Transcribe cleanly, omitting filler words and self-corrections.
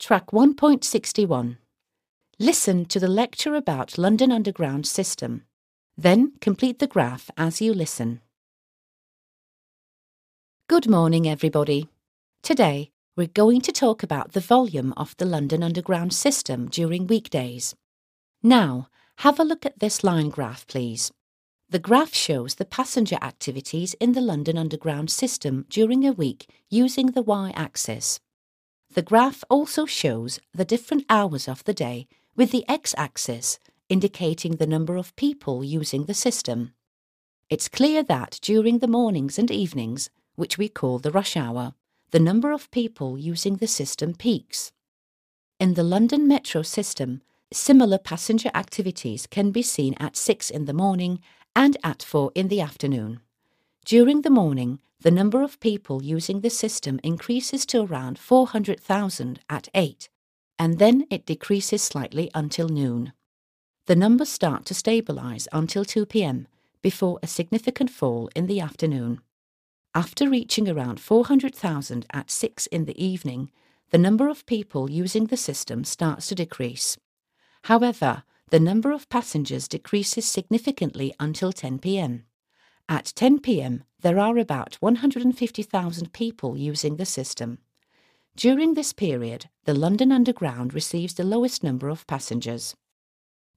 Track 1.61. Listen to the lecture about London Underground system. Then complete the graph as you listen. Good morning, everybody. Today, we're going to talk about the volume of the London Underground system during weekdays. Now, have a look at this line graph, please. The graph shows the passenger activities in the London Underground system during a week using the y-axis. The graph also shows the different hours of the day with the x-axis indicating the number of people using the system. It's clear that during the mornings and evenings, which we call the rush hour, the number of people using the system peaks. In the London Metro system, similar passenger activities can be seen at 6 in the morning and at 4 in the afternoon. During the morning, the number of people using the system increases to around 400,000 at 8, and then it decreases slightly until noon. The numbers start to stabilise until 2 p.m, before a significant fall in the afternoon. After reaching around 400,000 at 6 in the evening, the number of people using the system starts to decrease. However, the number of passengers decreases significantly until 10 p.m. At 10 p.m, there are about 150,000 people using the system. During this period, the London Underground receives the lowest number of passengers.